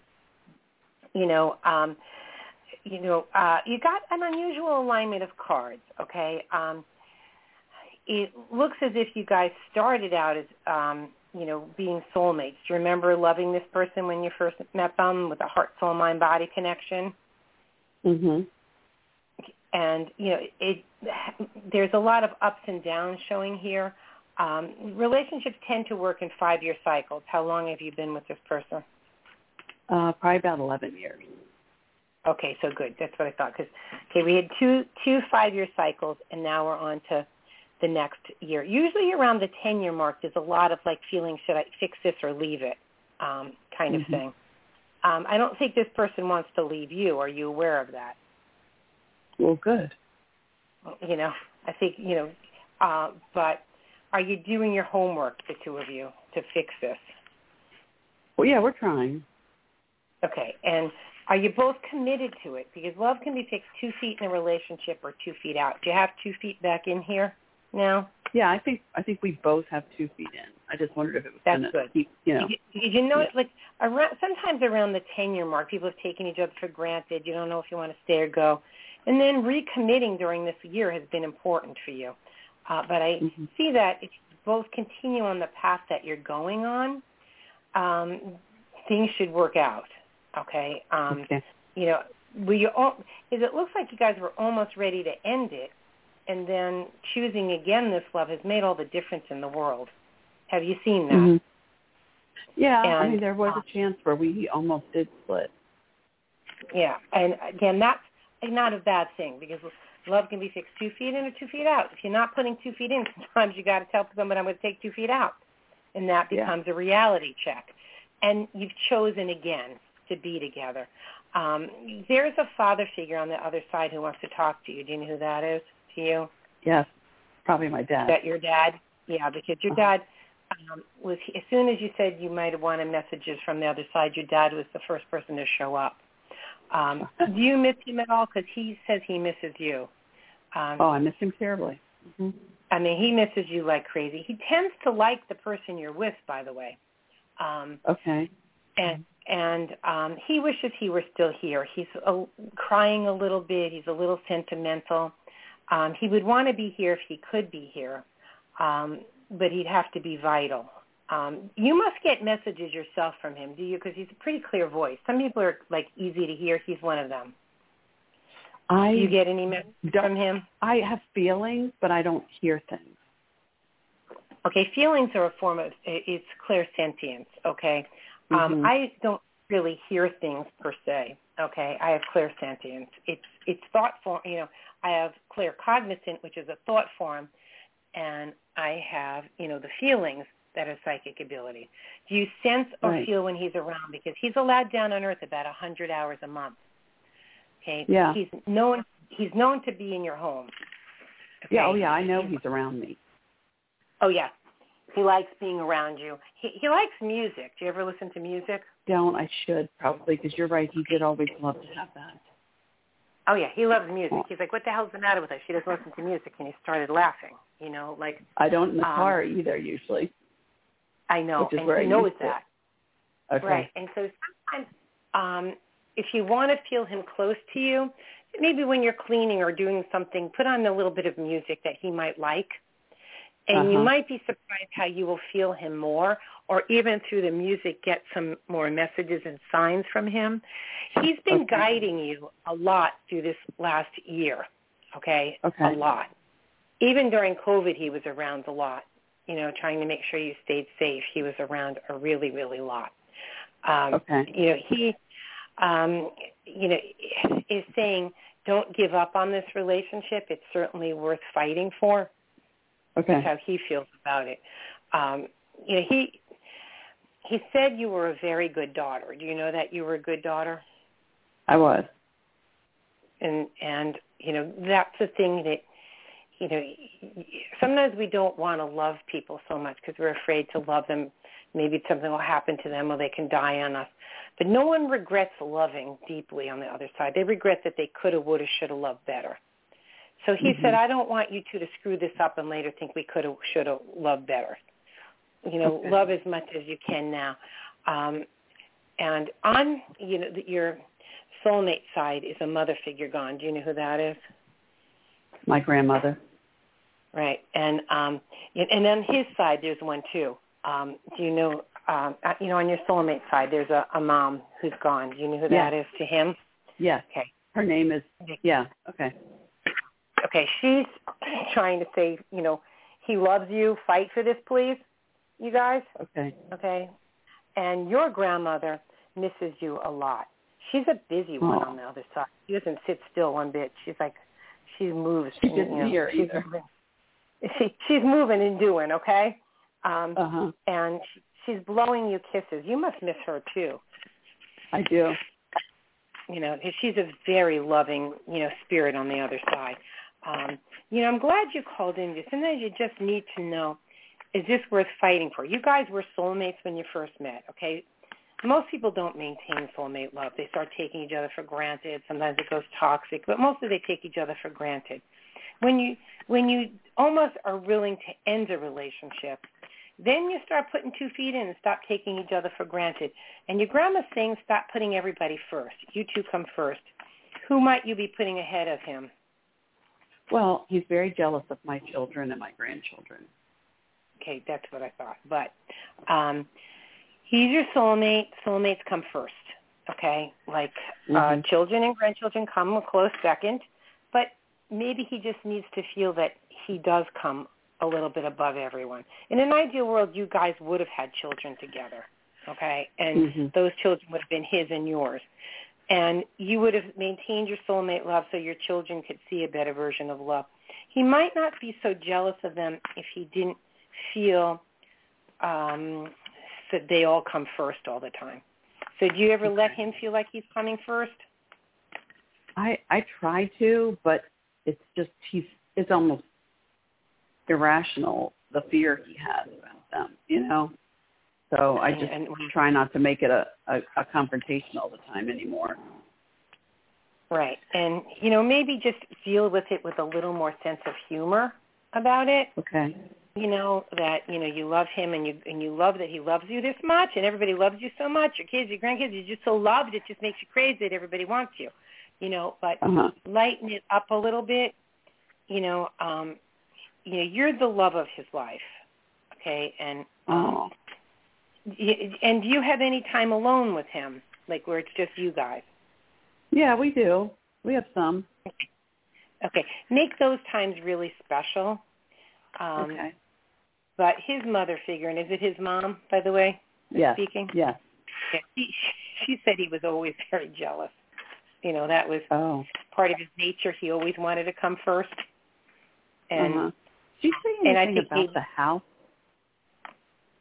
You got an unusual alignment of cards, okay? It looks as if you guys started out as, being soulmates. Do you remember loving this person when you first met them with a heart, soul, mind, body connection? Mm-hmm. And, there's a lot of ups and downs showing here. Relationships tend to work in 5-year cycles. How long have you been with this person? Probably about 11 years. Okay, so good. That's what I thought. We had two 5-year cycles, and now we're on to the next year. Usually around the 10-year mark, there's a lot of feeling, should I fix this or leave it kind of thing. I don't think this person wants to leave you. Are you aware of that? Well, good. I think, but are you doing your homework, the two of you, to fix this? Well, yeah, we're trying. Okay, and are you both committed to it? Because love can be fixed 2 feet in a relationship or 2 feet out. Do you have 2 feet back in here now? Yeah, I think we both have 2 feet in. I just wondered if it was going to keep, Did you know, sometimes around the 10-year mark, people have taken each other for granted. You don't know if you want to stay or go. And then recommitting during this year has been important for you. But I see that if you both continue on the path that you're going on, things should work out. Okay. Okay. It looks like you guys were almost ready to end it, and then choosing again this love has made all the difference in the world. Have you seen that? Mm-hmm. Yeah, and, there was a chance where we almost did split. Yeah, and again, that's not a bad thing, because love can be fixed 2 feet in or 2 feet out. If you're not putting 2 feet in, sometimes you got to tell someone, I'm going to take 2 feet out, and that becomes a reality check. And you've chosen again to be together. There's a father figure on the other side who wants to talk to you. Do you know who that is to you? Yes, probably my dad. Is that your dad? Yeah, because your dad was, as soon as you said you might have wanted messages from the other side, your dad was the first person to show up. Do you miss him at all? Because he says he misses you. I miss him terribly. Mm-hmm. He misses you like crazy. He tends to like the person you're with, by the way. Okay. And he wishes he were still here. He's crying a little bit. He's a little sentimental. He would want to be here if he could be here, but he'd have to be vital. You must get messages yourself from him, do you? Because he's a pretty clear voice. Some people are easy to hear. He's one of them. Do you get any messages from him? I have feelings, but I don't hear things. Okay, feelings are a form of, it's clairsentience, okay? I don't really hear things per se, okay? I have clairsentience. It's thought form, I have claircognizant, which is a thought form, and I have, the feelings, that are psychic ability? Do you sense or feel when he's around? Because he's allowed down on Earth about 100 hours a month. Okay. Yeah. He's known to be in your home. Okay? Yeah. Oh, yeah. I know he's around me. Oh, yeah. He likes being around you. He likes music. Do you ever listen to music? Don't. I should probably, because you're right. He did always love to have that. Oh, yeah. He loves music. He's like, what the hell's the matter with her? She doesn't listen to music. And he started laughing, like. I don't in the car either, usually. I know. Which is and where he I knows used that. Okay. Right. And so sometimes if you want to feel him close to you, maybe when you're cleaning or doing something, put on a little bit of music that he might like. And you might be surprised how you will feel him more, or even through the music get some more messages and signs from him. He's been guiding you a lot through this last year, okay? A lot. Even during COVID, he was around a lot, trying to make sure you stayed safe. He was around a really, really lot. He, is saying, don't give up on this relationship. It's certainly worth fighting for. Okay. That's how he feels about it. He said you were a very good daughter. Do you know that you were a good daughter? I was. And that's the thing that, sometimes we don't want to love people so much because we're afraid to love them. Maybe something will happen to them or they can die on us. But no one regrets loving deeply on the other side. They regret that they could have, would have, should have loved better. So he said, I don't want you two to screw this up and later think we could have, should have loved better. Love as much as you can now. And on, your soulmate side is a mother figure gone. Do you know who that is? My grandmother. Right. And on his side, there's one too. Do you know, on your soulmate side, there's a mom who's gone. Do you know who that is to him? Yes. Okay. Her name is, okay. Okay, she's trying to say, he loves you. Fight for this, please, you guys. Okay. Okay. And your grandmother misses you a lot. She's a busy one on the other side. She doesn't sit still one bit. She's like, she moves. She didn't hear either. She's moving and doing, okay? And she's blowing you kisses. You must miss her, too. I do. She's a very loving, spirit on the other side. I'm glad you called in. Sometimes you just need to know, is this worth fighting for? You guys were soulmates when you first met, okay? Most people don't maintain soulmate love. They start taking each other for granted. Sometimes it goes toxic, but mostly they take each other for granted. When you almost are willing to end a relationship, then you start putting 2 feet in and stop taking each other for granted. And your grandma's saying stop putting everybody first. You two come first. Who might you be putting ahead of him? Well, he's very jealous of my children and my grandchildren. Okay, that's what I thought. But he's your soulmate. Soulmates come first, okay? Like children and grandchildren come a close second. But maybe he just needs to feel that he does come a little bit above everyone. In an ideal world, you guys would have had children together, okay? And those children would have been his and yours. And you would have maintained your soulmate love so your children could see a better version of love. He might not be so jealous of them if he didn't feel that they all come first all the time. So do you ever let him feel like he's coming first? I try to, but it's it's almost irrational, the fear he has about them, So I just try not to make it a confrontation all the time anymore. Right. And, maybe just deal with it with a little more sense of humor about it. Okay. That, you love him and you love that he loves you this much and everybody loves you so much. Your kids, your grandkids, you're just so loved. It just makes you crazy that everybody wants you, but lighten it up a little bit. You're the love of his life. Okay. And, and do you have any time alone with him, like where it's just you guys? Yeah, we do. We have some. Okay. Make those times really special. Okay. But his mother figure, and is it his mom, by the way, speaking? Yes. Yeah, she said he was always very jealous. That was part of his nature. He always wanted to come first. And Did you say anything about the house?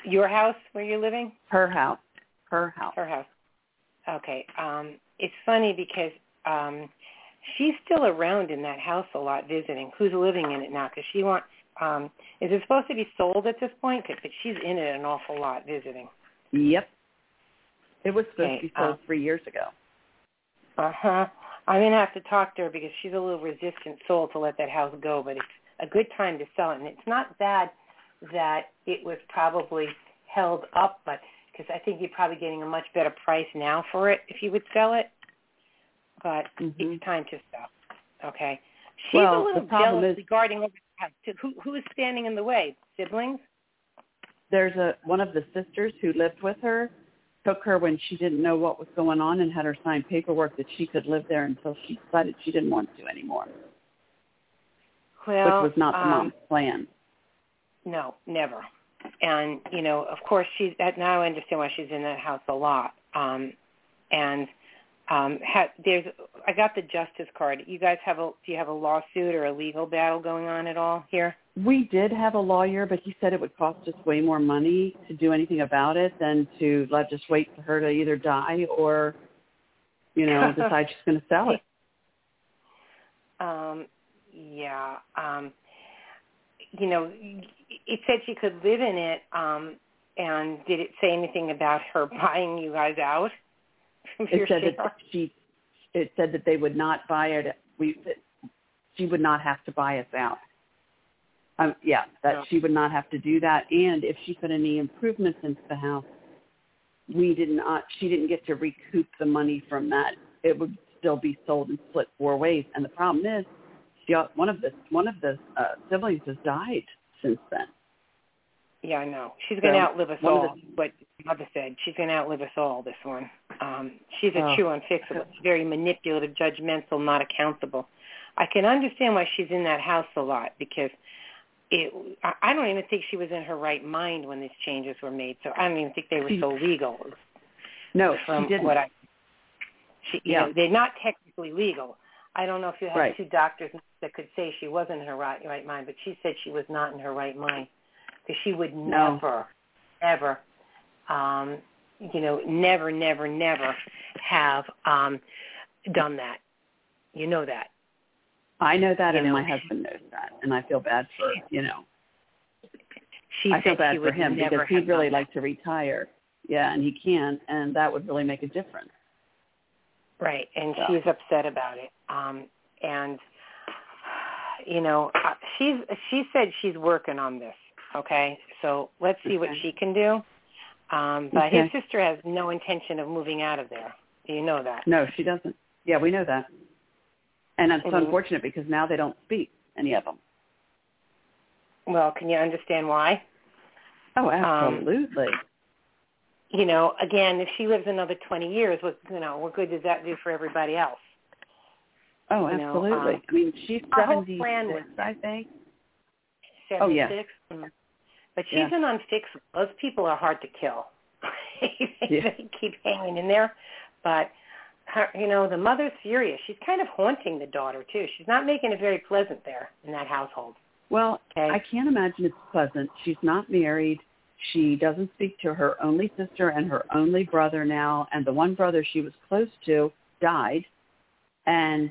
Your house where you're living? Her house. Her house. Okay. It's funny because she's still around in that house a lot visiting. Who's living in it now? Because she wants, is it supposed to be sold at this point? But she's in it an awful lot visiting. Yep. It was supposed to be sold 3 years ago. Uh-huh. I'm going to have to talk to her because she's a little resistant soul to let that house go, but it's a good time to sell it. And it's not bad that it was probably held up, but because I think you're probably getting a much better price now for it if you would sell it. But it's time to sell. Okay. She's a little jealous regarding over the house. Who is standing in the way? Siblings? There's one of the sisters who lived with her, took her when she didn't know what was going on and had her sign paperwork that she could live there until she decided she didn't want to anymore. Well, which was not the mom's plan. No, never. And, of course, now I understand why she's in that house a lot. I got the justice card. You guys do you have a lawsuit or a legal battle going on at all here? We did have a lawyer, but he said it would cost us way more money to do anything about it than to just wait for her to either die or, decide she's going to sell it. Yeah. It said she could live in it, and did it say anything about her buying you guys out? It said that they would not buy it. She would not have to buy us out. She would not have to do that. And if she put any improvements into the house, she didn't get to recoup the money from that. It would still be sold and split 4 ways. And the problem is, one of the siblings has died since then. Yeah, I know. She's going to outlive us all. What Mother said, she's going to outlive us all. This one. She's a true unfixable. She's very manipulative, judgmental, not accountable. I can understand why she's in that house a lot because I don't even think she was in her right mind when these changes were made. So I don't even think they were so legal. No, she didn't. They're not technically legal. I don't know if you had two doctors that could say she wasn't in her right mind, but she said she was not in her right mind because she would never, ever, never have done that. You know that. I know that, and my husband knows that, and I feel bad for, I feel bad for him because he'd really like to retire. Yeah, and he can't, and that would really make a difference. Right, and she's upset about it. She said she's working on this, okay? So let's see what she can do. But his sister has no intention of moving out of there. Do you know that? No, she doesn't. Yeah, we know that. And it's unfortunate because now they don't speak, any of them. Well, can you understand why? Oh, absolutely. Again, if she lives another 20 years, what good does that do for everybody else? Oh, absolutely. I mean, she's 76, I think. 76? Oh, yeah. But she's an unfixable. Those people are hard to kill. They keep hanging in there. But, the mother's furious. She's kind of haunting the daughter, too. She's not making it very pleasant there in that household. Well, I can't imagine it's pleasant. She's not married. She doesn't speak to her only sister and her only brother now, and the one brother she was close to died. And,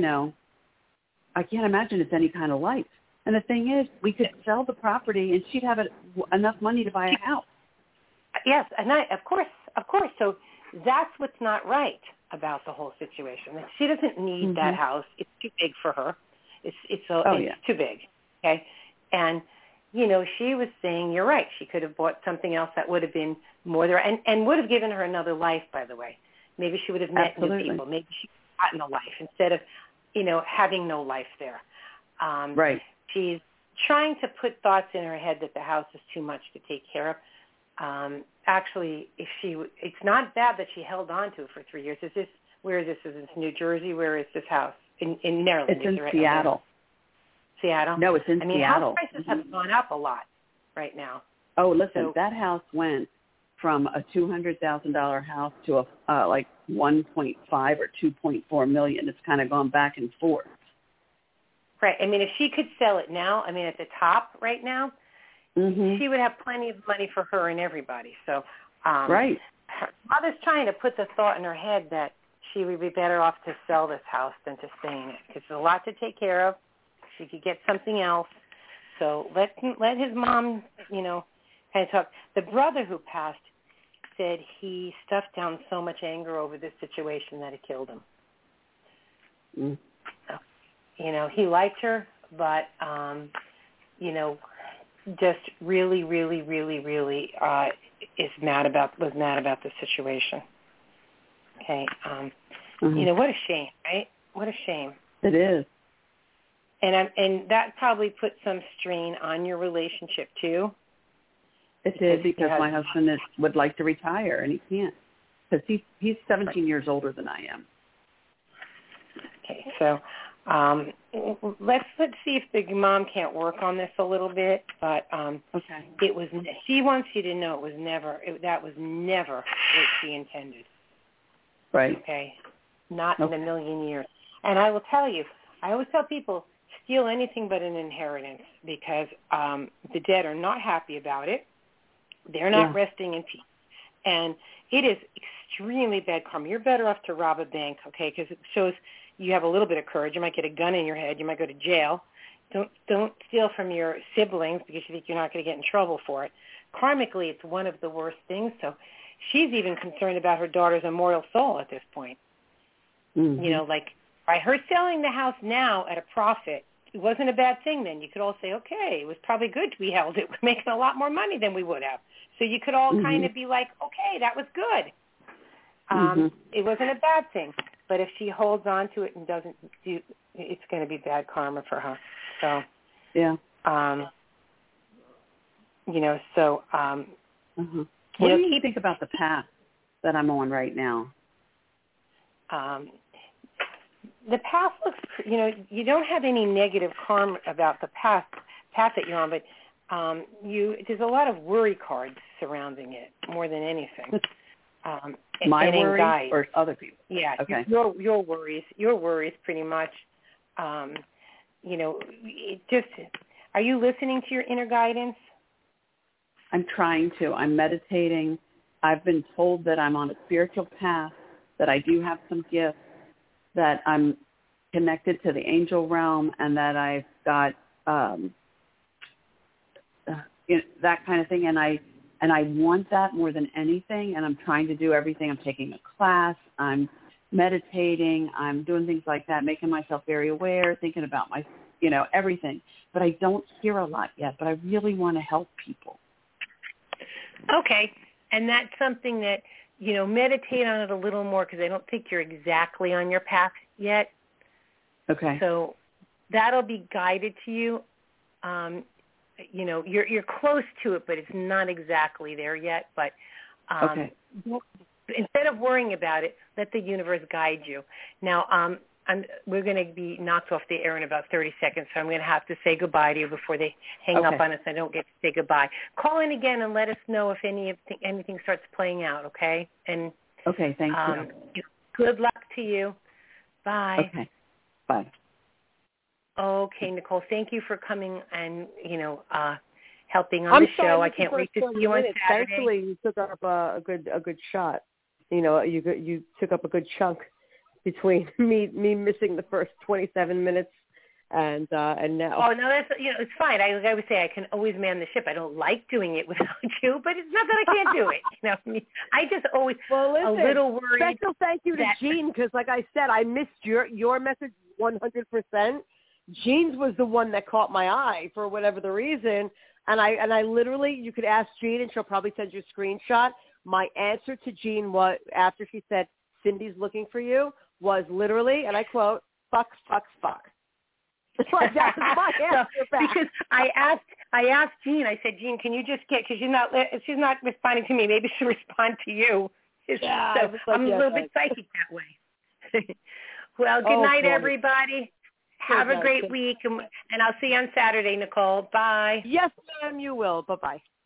I can't imagine it's any kind of life. And the thing is, we could sell the property and she'd have enough money to buy a house. Yes, and of course. So that's what's not right about the whole situation. She doesn't need that house. It's too big for her. It's too big. Okay, and she was saying, you're right. She could have bought something else that would have been more there and would have given her another life. By the way, maybe she would have met new people. Maybe she would have gotten a life instead of having no life there. Right. She's trying to put thoughts in her head that the house is too much to take care of. Actually, it's not bad that she held on to it for 3 years. Where is this? Is this New Jersey? Where is this house? In Maryland. It's in Seattle. Seattle? No, it's in Seattle. House prices have gone up a lot right now. Oh, listen, that house went from a $200,000 house to a like 1.5 or 2.4 million. It's kind of gone back and forth. Right. If she could sell it now, at the top right now, she would have plenty of money for her and everybody. So right. Her mother's trying to put the thought in her head that she would be better off to sell this house than to stay in it because there's a lot to take care of. She could get something else. So let his mom, kind of talk. The brother who passed said he stuffed down so much anger over this situation that it killed him. He liked her, but, just really, really, really, really was mad about the situation. Okay. What a shame, right? What a shame. It is. And that probably put some strain on your relationship too. It did because my husband would like to retire and he can't because he's 17 years older than I am. Okay, so let's see if the mom can't work on this a little bit. But she wants you to know that was never what she intended. Right. Okay. Not in a million years. And I will tell you, I always tell people, steal anything but an inheritance because the dead are not happy about it. They're not resting in peace. And it is extremely bad karma. You're better off to rob a bank, okay, because it shows you have a little bit of courage. You might get a gun in your head. You might go to jail. Don't steal from your siblings because you think you're not going to get in trouble for it. Karmically, it's one of the worst things. So she's even concerned about her daughter's immortal soul at this point. Like by her selling the house now at a profit, it wasn't a bad thing then. You could all say, okay, it was probably good we held it. We're making a lot more money than we would have. So you could all kind of be like, okay, that was good. It wasn't a bad thing. But if she holds on to it and doesn't do, it's going to be bad karma for her. So, yeah. What do you think about the path that I'm on right now? The path looks, you don't have any negative karma about the path that you're on, but there's a lot of worry cards surrounding it more than anything. My worries or other people? Yeah, okay. Your worries pretty much. Are you listening to your inner guidance? I'm trying to. I'm meditating. I've been told that I'm on a spiritual path, that I do have some gifts, that I'm connected to the angel realm, and that I've got that kind of thing. And I want that more than anything, and I'm trying to do everything. I'm taking a class. I'm meditating. I'm doing things like that, making myself very aware, thinking about my, everything. But I don't hear a lot yet, but I really want to help people. Okay. And that's something that, meditate on it a little more because I don't think you're exactly on your path yet. Okay. So that'll be guided to you. You're close to it, but it's not exactly there yet. But instead of worrying about it, let the universe guide you. Now, we're going to be knocked off the air in about 30 seconds, so I'm going to have to say goodbye to you before they hang up on us. I don't get to say goodbye. Call in again and let us know if anything starts playing out, okay? And okay, thank you. Good luck to you. Bye. Okay, bye. Okay, Nicole, thank you for coming and, helping on the show. I can't wait to see you on Saturday. Thankfully, you took up a good shot. You took up a good chunk between me missing the first 27 minutes and now. Oh no, that's it's fine. I would say I can always man the ship. I don't like doing it without you, but it's not that I can't do it. I just always a little worried. Special thank you to Jean because, like I said, I missed your message 100%. Jean's was the one that caught my eye for whatever the reason, and I literally, you could ask Jean and she'll probably send you a screenshot. My answer to Jean was after she said Cindy's looking for you was literally, and I quote, fuck, fuck, fuck. Like that was my answer back. Because I asked Jean, I said, Jean, can you just because she's not responding to me, maybe she'll respond to you. Yeah, so I'm a little bit psychic that way. Well, good night, everybody. Have a great week, and I'll see you on Saturday, Nicole. Bye. Yes, ma'am, you will. Bye-bye.